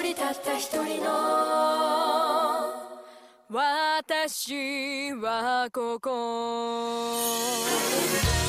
人たった一人の私はここ